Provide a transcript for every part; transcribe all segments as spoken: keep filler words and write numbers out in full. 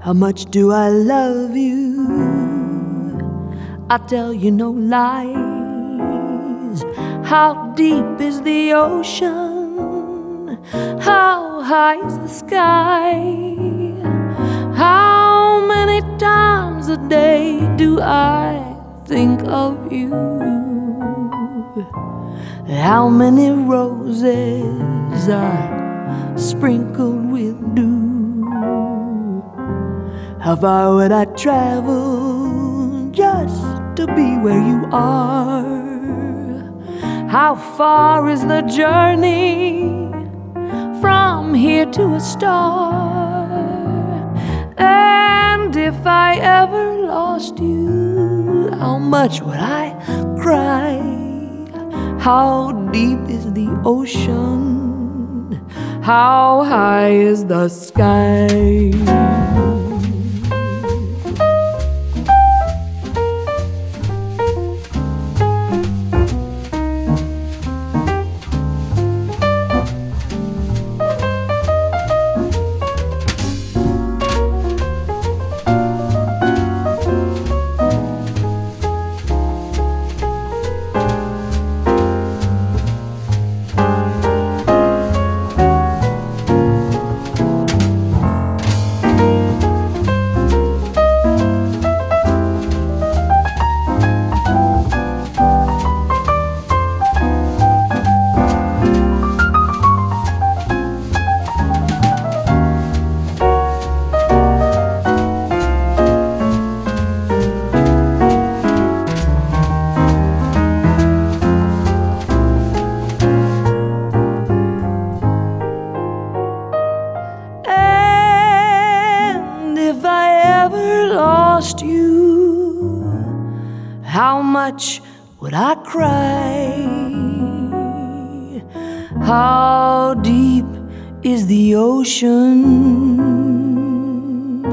How much do I love you? I tell you no lies. How deep is the ocean? How high is the sky? How many times a day do I think of you? How many roses are sprinkled with dew? How far would I travel just to be where you are? How far is the journey from here to a star? And if I ever lost you, how much would I cry? How deep is the ocean? How high is the sky? If I ever lost you, how much would I cry? How deep is the ocean?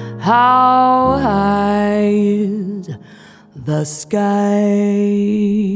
How high is the sky?